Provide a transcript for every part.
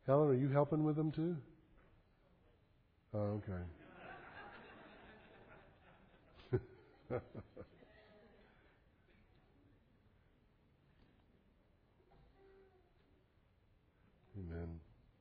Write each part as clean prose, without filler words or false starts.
Helen, are you helping with them too? Oh, okay. Amen.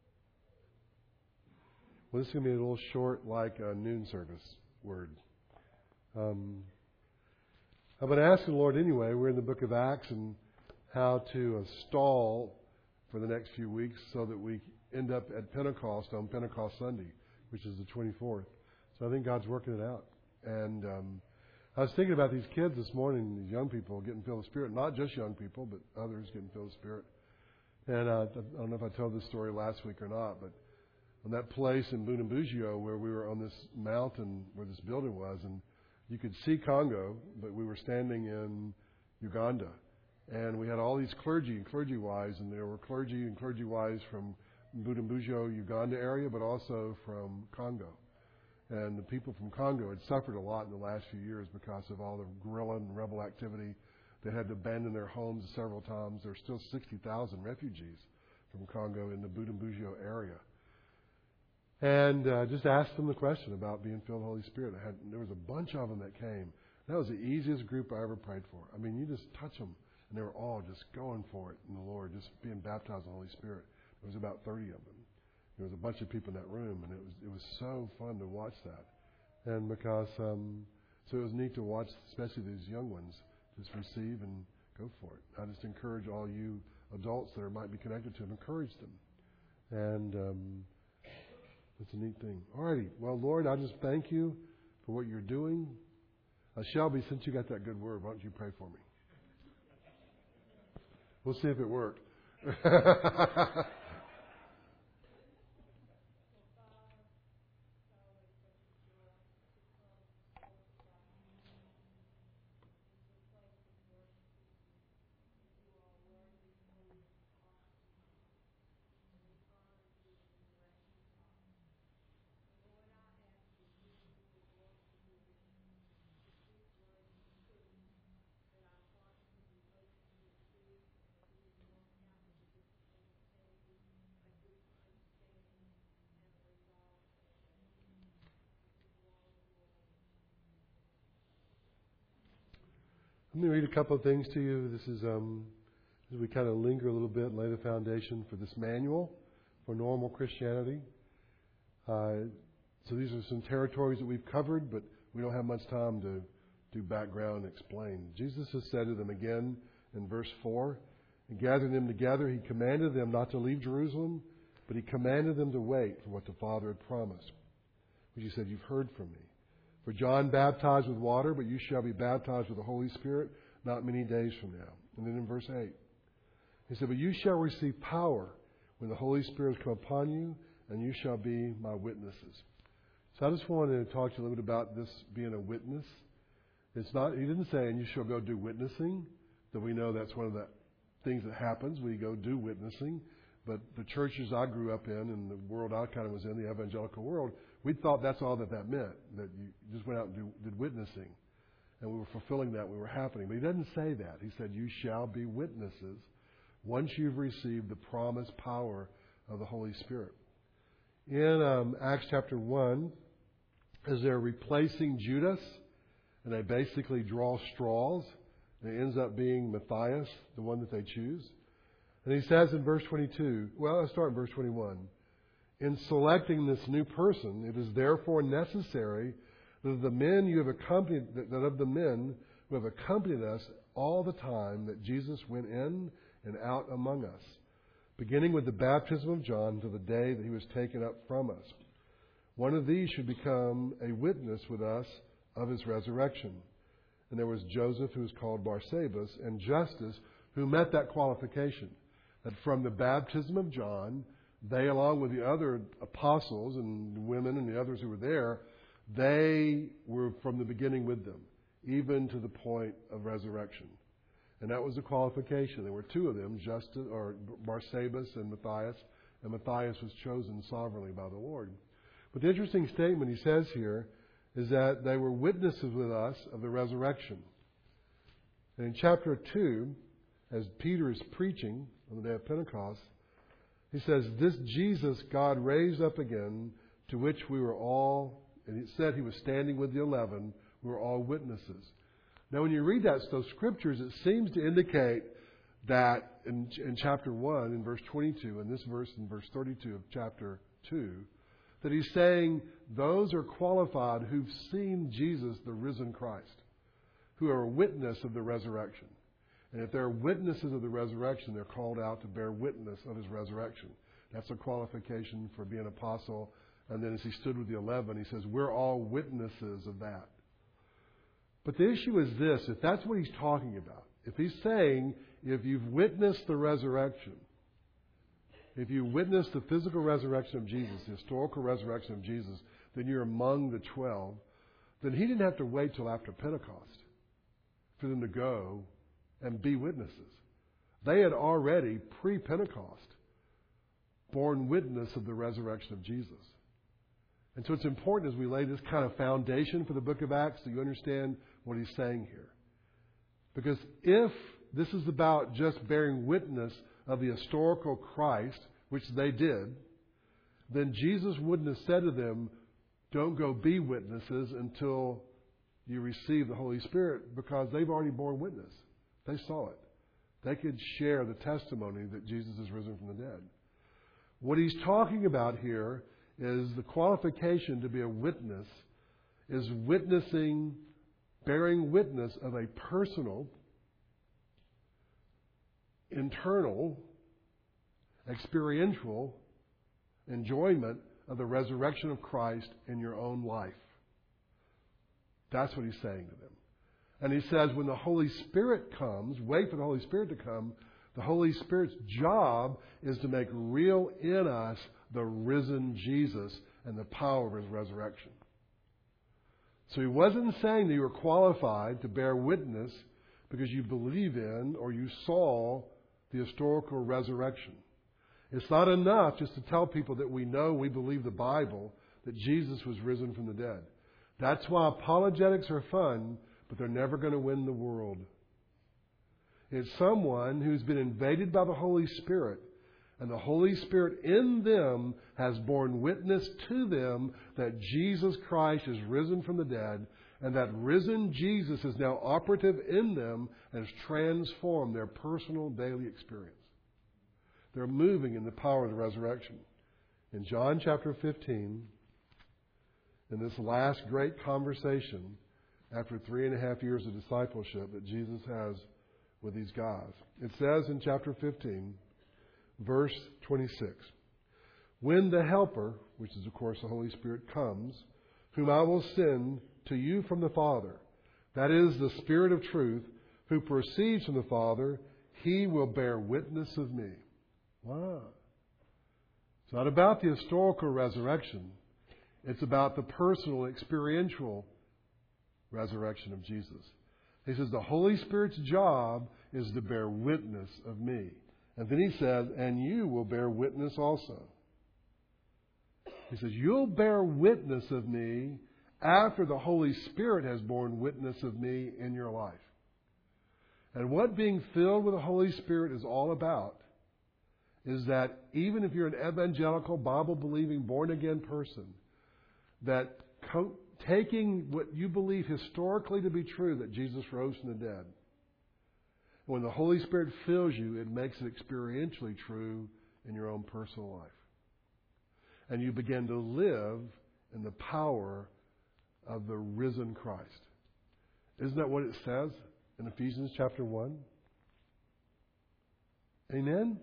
Well, this is going to be a little short, like a noon service word. I've been asking the Lord anyway. We're in the book of Acts and how to stall for the next few weeks so that we end up at Pentecost on Pentecost Sunday, which is the 24th. So I think God's working it out. And I was thinking about these kids this morning, these young people getting filled with the Spirit. Not just young people, but others getting filled with the Spirit. And I don't know if I told this story last week or not, but on that place in Bujumbura where we were on this mountain where this building was, and you could see Congo, but we were standing in Uganda. And we had all these clergy and clergy-wise, and there were clergy and clergy-wise from Bujumbura, Uganda area, but also from Congo. And the people from Congo had suffered a lot in the last few years because of all the guerrilla and rebel activity. They had to abandon their homes several times. There are still 60,000 refugees from Congo in the Bujumbura area. And just asked them the question about being filled with the Holy Spirit. There was a bunch of them that came. That was the easiest group I ever prayed for. I mean, you just touch them, and they were all just going for it in the Lord, just being baptized in the Holy Spirit. There was about 30 of them. There was a bunch of people in that room, and it was so fun to watch that. And because so it was neat to watch, especially these young ones, just receive and go for it. I just encourage all you adults that might be connected to them, encourage them. And it's a neat thing. Alrighty. Well, Lord, I just thank you for what you're doing. Shelby, since you got that good word, why don't you pray for me? We'll see if it worked. Let me read a couple of things to you. This is as we kind of linger a little bit and lay the foundation for this manual for normal Christianity. So these are some territories that we've covered, but we don't have much time to do background and explain. Jesus has said to them again in verse 4, and gathering them together, he commanded them not to leave Jerusalem, but he commanded them to wait for what the Father had promised, which he said, you've heard from me. For John baptized with water, but you shall be baptized with the Holy Spirit not many days from now. And then in verse 8, he said, but you shall receive power when the Holy Spirit has come upon you, and you shall be my witnesses. So I just wanted to talk to you a little bit about this being a witness. It's not, he didn't say, and you shall go do witnessing, though we know that's one of the things that happens. We go do witnessing. But the churches I grew up in and the world I kind of was in, the evangelical world, we thought that's all that meant, that you just went out and did witnessing. And we were fulfilling that, we were happening. But he doesn't say that. He said, you shall be witnesses once you've received the promised power of the Holy Spirit. In Acts chapter 1, as they're replacing Judas, and they basically draw straws, and it ends up being Matthias, the one that they choose. And he says in verse 22, well, let's start in verse 21. In selecting this new person, it is therefore necessary that of the men who have accompanied us all the time that Jesus went in and out among us, beginning with the baptism of John to the day that he was taken up from us. One of these should become a witness with us of his resurrection. And there was Joseph, who was called Barsabas, and Justus, who met that qualification. That from the baptism of John, they, along with the other apostles and women and the others who were there, they were from the beginning with them, even to the point of resurrection. And that was the qualification. There were two of them, Justus, or Barsabas and Matthias was chosen sovereignly by the Lord. But the interesting statement he says here is that they were witnesses with us of the resurrection. And in chapter 2, as Peter is preaching on the day of Pentecost, He says, this Jesus God raised up again, to which we were all, and it said he was standing with the 11, we were all witnesses. Now when you read those scriptures, it seems to indicate that in chapter 1, in verse 22, and this verse in verse 32 of chapter 2, that he's saying those are qualified who've seen Jesus, the risen Christ, who are a witness of the resurrection. And if they're witnesses of the resurrection, they're called out to bear witness of his resurrection. That's a qualification for being an apostle. And then as he stood with the 11, he says, we're all witnesses of that. But the issue is this, if that's what he's talking about, if he's saying, if you've witnessed the resurrection, if you witness the physical resurrection of Jesus, the historical resurrection of Jesus, then you're among the 12, then he didn't have to wait till after Pentecost for them to go and be witnesses. They had already, pre-Pentecost, borne witness of the resurrection of Jesus. And so it's important as we lay this kind of foundation for the book of Acts that you understand what he's saying here. Because if this is about just bearing witness of the historical Christ, which they did, then Jesus wouldn't have said to them, don't go be witnesses until you receive the Holy Spirit, because they've already borne witness. They saw it. They could share the testimony that Jesus is risen from the dead. What he's talking about here is the qualification to be a witness is witnessing, bearing witness of a personal, internal, experiential enjoyment of the resurrection of Christ in your own life. That's what he's saying to them. And he says when the Holy Spirit comes, wait for the Holy Spirit to come, the Holy Spirit's job is to make real in us the risen Jesus and the power of his resurrection. So he wasn't saying that you were qualified to bear witness because you believe in or you saw the historical resurrection. It's not enough just to tell people that we know, we believe the Bible, that Jesus was risen from the dead. That's why apologetics are fun, but they're never going to win the world. It's someone who's been invaded by the Holy Spirit, and the Holy Spirit in them has borne witness to them that Jesus Christ is risen from the dead, and that risen Jesus is now operative in them and has transformed their personal daily experience. They're moving in the power of the resurrection. In John chapter 15, in this last great conversation, after 3.5 years of discipleship that Jesus has with these guys, it says in chapter 15, verse 26, when the Helper, which is of course the Holy Spirit, comes, whom I will send to you from the Father, that is the Spirit of truth, who proceeds from the Father, he will bear witness of me. Wow. It's not about the historical resurrection. It's about the personal, experiential resurrection of Jesus. He says the Holy Spirit's job is to bear witness of me. And then he says, and you will bear witness also. He says, you'll bear witness of me after the Holy Spirit has borne witness of me in your life. And what being filled with the Holy Spirit is all about is that even if you're an evangelical, Bible-believing, born-again person, that taking what you believe historically to be true, that Jesus rose from the dead, when the Holy Spirit fills you, it makes it experientially true in your own personal life. And you begin to live in the power of the risen Christ. Isn't that what it says in Ephesians chapter 1? Amen?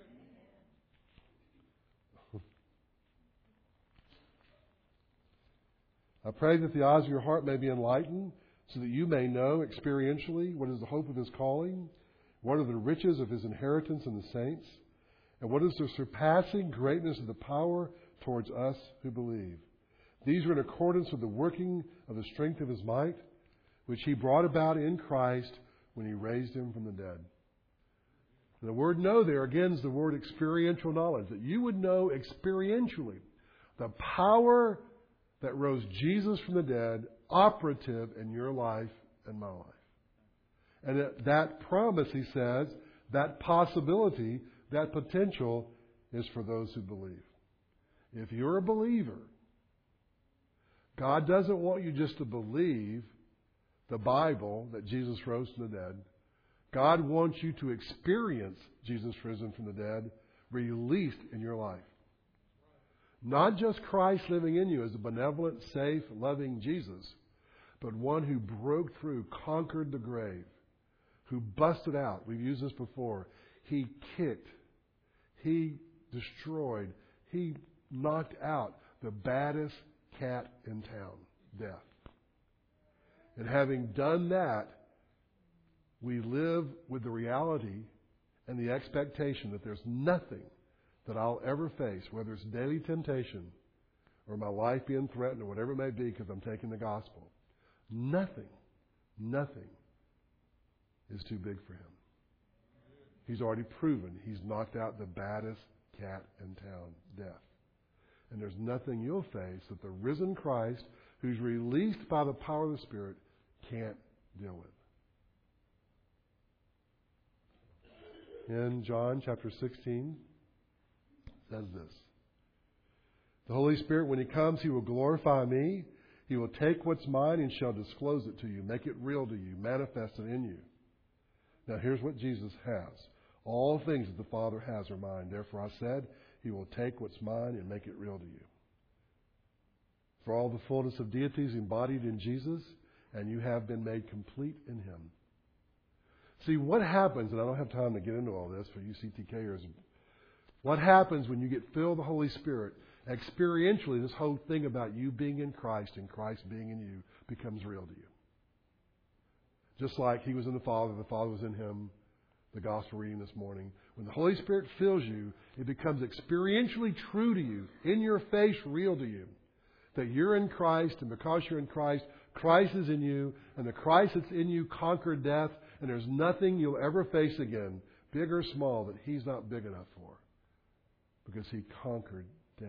I pray that the eyes of your heart may be enlightened, so that you may know experientially what is the hope of his calling, what are the riches of his inheritance in the saints, and what is the surpassing greatness of the power towards us who believe. These are in accordance with the working of the strength of his might, which he brought about in Christ when he raised him from the dead. And the word know there, again, is the word experiential knowledge, that you would know experientially the power that rose Jesus from the dead, operative in your life and my life. And that promise, he says, that possibility, that potential is for those who believe. If you're a believer, God doesn't want you just to believe the Bible that Jesus rose from the dead. God wants you to experience Jesus risen from the dead, released in your life. Not just Christ living in you as a benevolent, safe, loving Jesus, but one who broke through, conquered the grave, who busted out. We've used this before. He kicked, he destroyed, he knocked out the baddest cat in town, death. And having done that, we live with the reality and the expectation that there's nothing that I'll ever face, whether it's daily temptation or my life being threatened or whatever it may be because I'm taking the gospel. Nothing is too big for him. He's already proven he's knocked out the baddest cat in town, death. And there's nothing you'll face that the risen Christ, who's released by the power of the Spirit, can't deal with. In John chapter 16, it says this. The Holy Spirit, when He comes, He will glorify me. He will take what's mine and shall disclose it to you, make it real to you, manifest it in you. Now here's what Jesus has. All things that the Father has are mine. Therefore I said, He will take what's mine and make it real to you. For all the fullness of deity is embodied in Jesus, and you have been made complete in Him. See, what happens, and I don't have time to get into all this for you CTKers, what happens when you get filled with the Holy Spirit, experientially, this whole thing about you being in Christ and Christ being in you becomes real to you. Just like He was in the Father was in Him, the gospel reading this morning. When the Holy Spirit fills you, it becomes experientially true to you, in your face, real to you, that you're in Christ, and because you're in Christ, Christ is in you, and the Christ that's in you conquered death, and there's nothing you'll ever face again, big or small, that He's not big enough for, because He conquered death.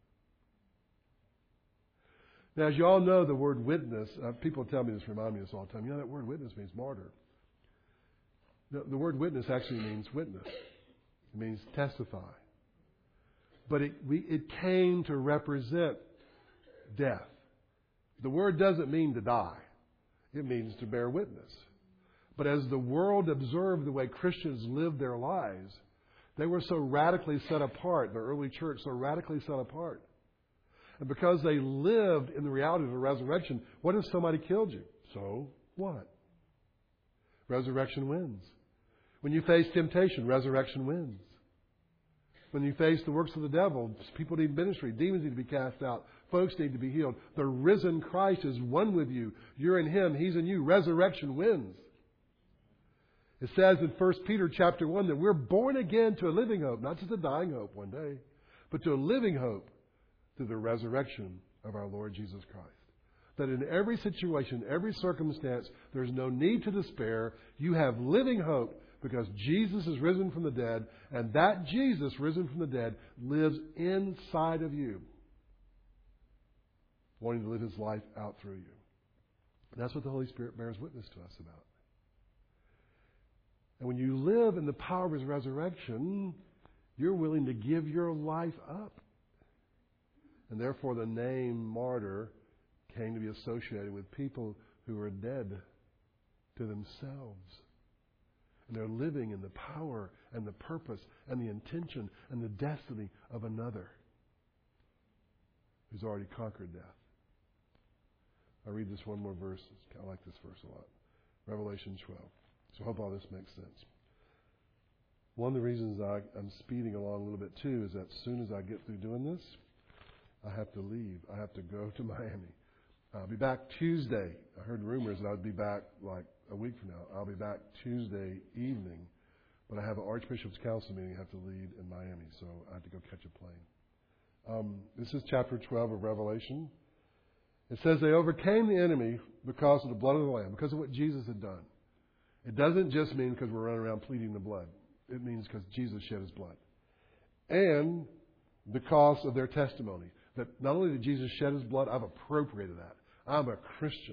Now, as you all know, the word witness, people tell me this, remind me this all the time. You know, that word witness means martyr. The word witness actually means witness. It means testify. But it came to represent death. The word doesn't mean to die. It means to bear witness. But as the world observed the way Christians lived their lives, they were so radically set apart, the early church so radically set apart. And because they lived in the reality of the resurrection, what if somebody killed you? So what? Resurrection wins. When you face temptation, resurrection wins. When you face the works of the devil, people need ministry, demons need to be cast out, folks need to be healed. The risen Christ is one with you. You're in Him, He's in you. Resurrection wins. It says in 1 Peter chapter 1 that we're born again to a living hope, not just a dying hope one day, but to a living hope through the resurrection of our Lord Jesus Christ. That in every situation, every circumstance, there's no need to despair. You have living hope because Jesus is risen from the dead, and that Jesus risen from the dead lives inside of you, wanting to live His life out through you. And that's what the Holy Spirit bears witness to us about. And when you live in the power of His resurrection, you're willing to give your life up. And therefore the name martyr came to be associated with people who are dead to themselves. And they're living in the power and the purpose and the intention and the destiny of another who's already conquered death. I'll read this one more verse. I like this verse a lot. Revelation 12. So I hope all this makes sense. One of the reasons I'm speeding along a little bit too is that as soon as I get through doing this, I have to leave. I have to go to Miami. I'll be back Tuesday. I heard rumors that I'd be back like a week from now. I'll be back Tuesday evening, but I have an Archbishop's Council meeting I have to lead in Miami, so I have to go catch a plane. This is chapter 12 of Revelation. It says they overcame the enemy because of the blood of the Lamb, because of what Jesus had done. It doesn't just mean because we're running around pleading the blood. It means because Jesus shed His blood. And because of their testimony. That not only did Jesus shed His blood, I've appropriated that. I'm a Christian.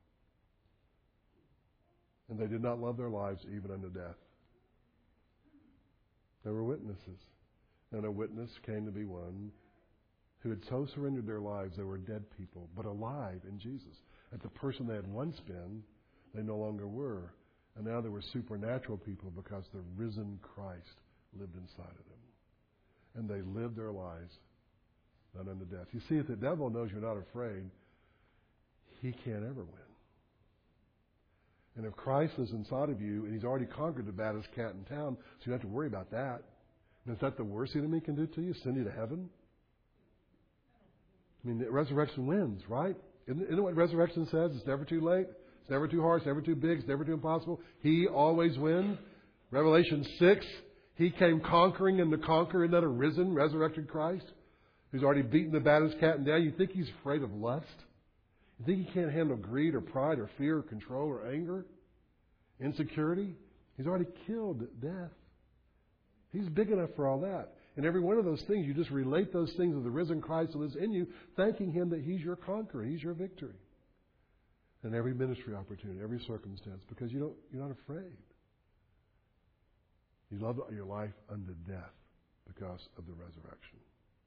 And they did not love their lives even unto death. They were witnesses. and a witness came to be one who had so surrendered their lives they were dead people, but alive in Jesus. That the person they had once been, they no longer were. And now they were supernatural people because the risen Christ lived inside of them. And they lived their lives not unto death. You see, if the devil knows you're not afraid, he can't ever win. And if Christ is inside of you, and he's already conquered the baddest cat in town, so you don't have to worry about that. And is that the worst the enemy can do to you? Send you to heaven? I mean, the resurrection wins, right? Isn't it what resurrection says? It's never too late. It's never too hard. It's never too big. It's never too impossible. He always wins. Revelation 6, he came conquering and to conquer. Isn't that a risen, resurrected Christ who's already beaten the baddest cat down? You think he's afraid of lust? You think he can't handle greed or pride or fear or control or anger? Insecurity? He's already killed death. He's big enough for all that. And every one of those things, you just relate those things to the risen Christ who lives in you, thanking him that he's your conqueror, he's your victory. And every ministry opportunity, every circumstance, because you're not afraid. You love your life unto death because of the resurrection.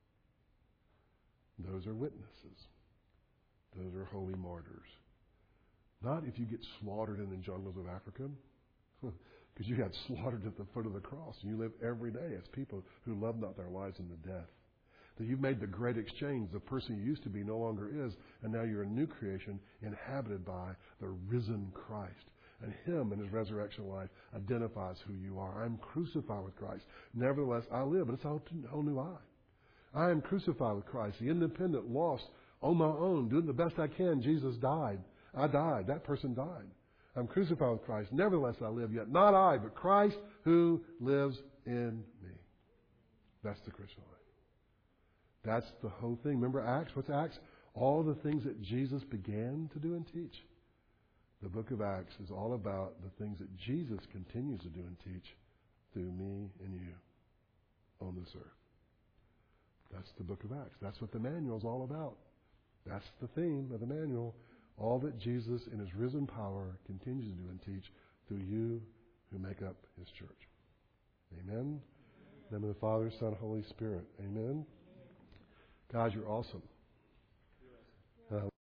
Those are witnesses. Those are holy martyrs. Not if you get slaughtered in the jungles of Africa, because you got slaughtered at the foot of the cross. And you live every day as people who love not their lives unto death. That you've made the great exchange. The person you used to be no longer is, and now you're a new creation inhabited by the risen Christ. And him in his resurrection life identifies who you are. I'm crucified with Christ. Nevertheless, I live, but it's a whole new I. I am crucified with Christ, the independent, lost, on my own, doing the best I can. Jesus died. I died. That person died. I'm crucified with Christ. Nevertheless, I live, yet not I, but Christ who lives in me. That's the Christian life. That's the whole thing. Remember Acts? What's Acts? All the things that Jesus began to do and teach. The book of Acts is all about the things that Jesus continues to do and teach through me and you on this earth. That's the book of Acts. That's what the manual is all about. That's the theme of the manual. All that Jesus in his risen power continues to do and teach through you who make up his church. Amen? In the name of the Father, Son, Holy Spirit. Amen? God, you're awesome.